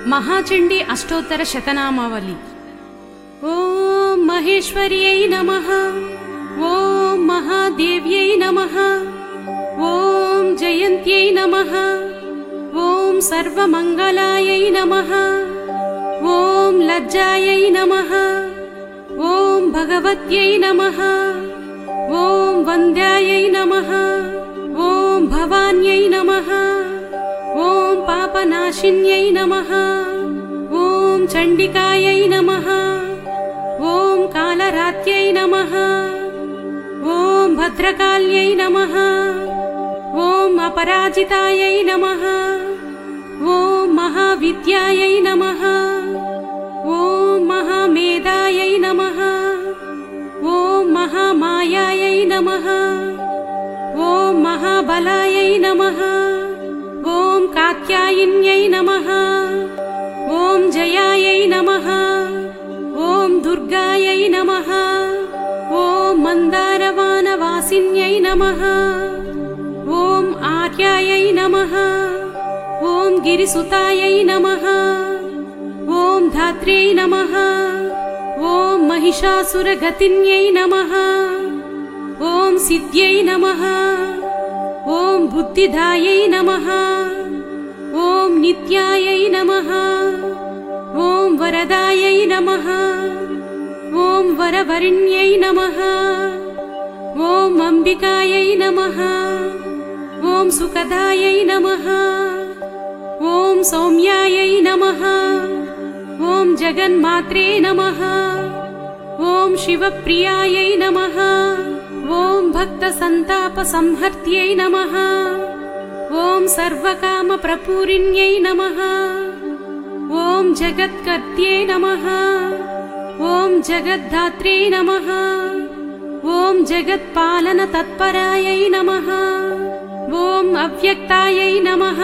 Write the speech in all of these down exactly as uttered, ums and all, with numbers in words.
महाचण्डी अष्टोत्तर शतनामावली। ओम महेश्वर्यै नमः। ओम महादेव्यै नमः। ओम जयन्त्यै नमः। ओम सर्वमङ्गलायै नमः। ओम लज्जायै नमः। ओम भगवत्यै नमः। ओम वन्द्यायै नमः। ओम भवान्यै नमः। ओम पापनाशिन्यै नमः। ओम चण्डिकायै नमः। ओम कालरात्यै नमः। ओम भद्रकाल्यै नमः। ओम अपराजितायै नमः। ओम महाविद्यायै नमः। ओम महामेधायै नमः। ओम महामायायै नमः। ओम महाबलायै नमः। ओम कात्यायिन्यै नमः। ओम जयायै नमः। ओम दुर्गायै नमः। ओम मन्दारवानवासिन्यै नमः। ओम आर्यायै नमः। ओम गिरिसुतायै नमः। ओम धात्र्यै नमः। ओम महिषासुरगतिन्यै नमः। ओम सिद्ध्यै नमः। ओम बुद्धिदायै नमः। ओम नित्यायै नमः। ओम वरदायै नमः। ओम वरवरिण्यै नमः। ओम अंबिकायै नमः। ओम सुखदायै नमः। ओम सौम्यायै नमः। ओम जगन्मात्रे नमः। ओम शिवप्रियायै नमः। ओम भक्तसन्तापसंहर्त्यै नमः। ओम सर्वकामप्रपूरिण्यै नमः। ओम जगत्कर्त्यै नमः। ओम जगद्धात्रे नमः। ओम जगत्पालनतत्परायै नमः। ओम अव्यक्तायै नमः।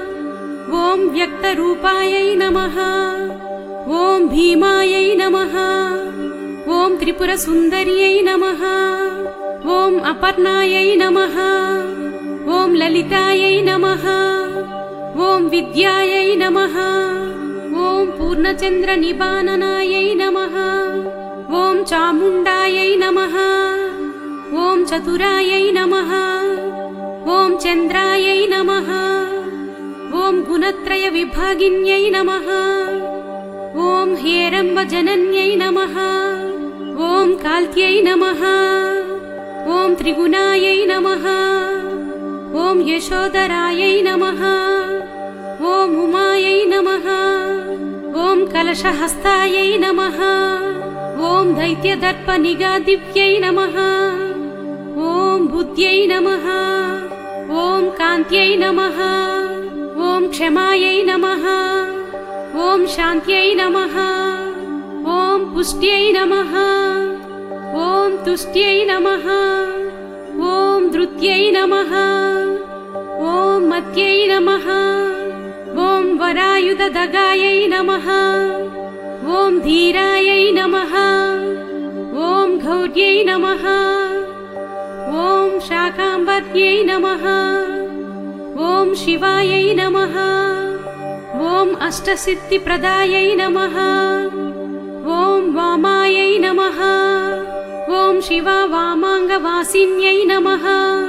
ओम व्यक्तरूपायै नमः। ओम भीमायै नमः। ओम त्रिपुरसुन्दर्यै नमः। ओम अपर्णायै नमः। ओम ललितायै नमः। ओम विद्यायै नमः। ओम पूर्णचन्द्रनिबाननायै नमः। ओम चामुण्डायै नमः। ओम चतुरायै नमः। ओम चन्द्रायै नमः। ओम गुणत्रयविभागिन्यै नमः। ओम हेरम्बजनन्यै नमः। ओम काल्त्यै नमः। ओम त्रिगुणायै नमः। ओम यशोधरायै नमः। ओम उमायै नमः। ओम कलशहस्तायै नमः। ओम दैत्यदर्पनिगादिव्यै नमः। ओम बुद्ध्यै नमः। ओम कान्त्यै नमः। ओम क्षमायै नमः। ओम शान्त्यै नमः। ओम पुष्ट्यै नमः। ओम तुष्ट्यै नमः। ओम धृत्यै नमः। ओम मत्यै नमः। ओम वरायुधदगायै नमः। ओम धीरायै नमः। ओम गौर्यै नमः। ओम शाकाम्बर्यै नमः। ओम शिवायै नमः। ओम अष्टसिद्धिप्रदायै नमः। ओम वामायै नमः। ओम शिवा वामाङ्गवासिन्यै नमः।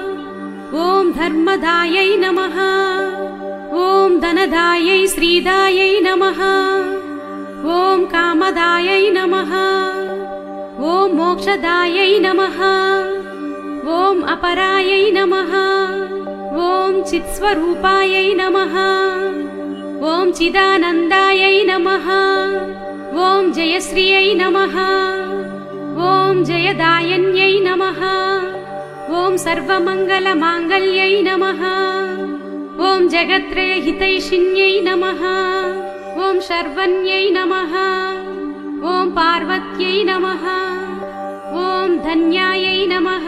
ओम धर्मदायै नमः। ओम धनदायै श्रीदायै नमः। ओम कामदायै नमः। ओम मोक्षदायै नमः। ओम अपरायै नमः। ओम चित्स्वरूपायै नमः। ओम चिदानन्दायै नमः। ओम जयश्रियै नमः। ओम जयदायन्यै नमः। ओम सर्वमङ्गलमाङ्गल्यै नमः। ओम जगत्त्रयहितैषिण्यै नमः। ओम शर्वण्यै नमः। ओम पार्वत्यै नमः। ओम धन्यायै नमः।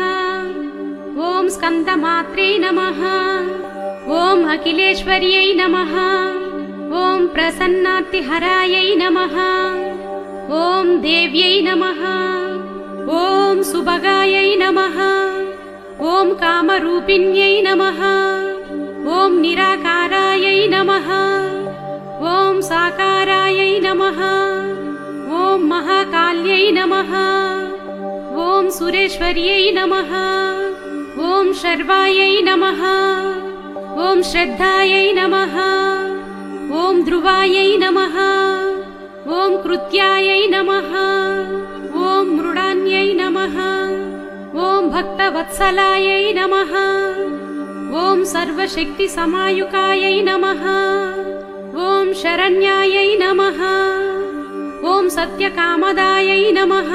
ओम स्कन्दमात्रे नमः। ओम अखिलेश्वर्यै नमः। ओम प्रसन्नार्तिहरायै नमः। ओम देव्यै नमः। ओम सुभगायै नमः। ओम कामरूपिण्यै नमः। ओम निराकारायै नमः। ओम साकार नमः। ॐ महाकाल्यै नमः। ॐ सुरेश्वर्यै नमः। ॐ शर्वायै नमः। ॐ श्रद्धायै नमः। ॐ ध्रुवायै नमः। ॐ कृत्यायै नमः। ॐ मृडान्यै नमः। ॐ भक्तवत्सलायै नमः। ॐ सर्वशक्तिसमायुकायै नमः। ॐ शरण्यायै नमः। ॐ सत्यकामदायै नमः।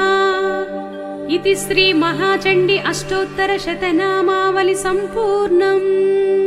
इति श्री महाचण्डी अष्टोत्तरशतनामावली सम्पूर्णम्।